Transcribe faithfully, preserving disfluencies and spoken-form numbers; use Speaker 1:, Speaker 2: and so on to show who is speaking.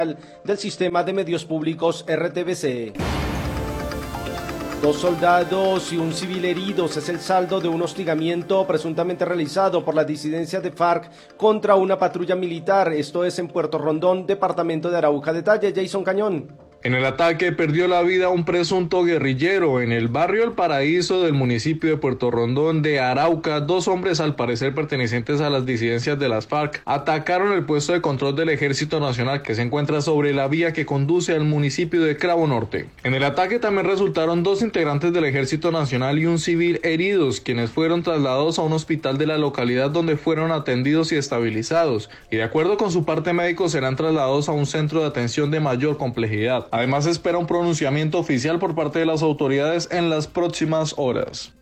Speaker 1: del Sistema de Medios Públicos R T V C. Dos soldados y un civil heridos es el saldo de un hostigamiento presuntamente realizado por la disidencia de FARC contra una patrulla militar. Esto es en Puerto Rondón, departamento de Arauca. Detalle, Jason Cañón.
Speaker 2: En el ataque perdió la vida un presunto guerrillero en el barrio El Paraíso del municipio de Puerto Rondón de Arauca. Dos hombres, al parecer pertenecientes a las disidencias de las FARC, atacaron el puesto de control del Ejército Nacional que se encuentra sobre la vía que conduce al municipio de Cravo Norte. En el ataque también resultaron dos integrantes del Ejército Nacional y un civil heridos, quienes fueron trasladados a un hospital de la localidad donde fueron atendidos y estabilizados, y de acuerdo con su parte médico serán trasladados a un centro de atención de mayor complejidad. Además, se espera un pronunciamiento oficial por parte de las autoridades en las próximas horas.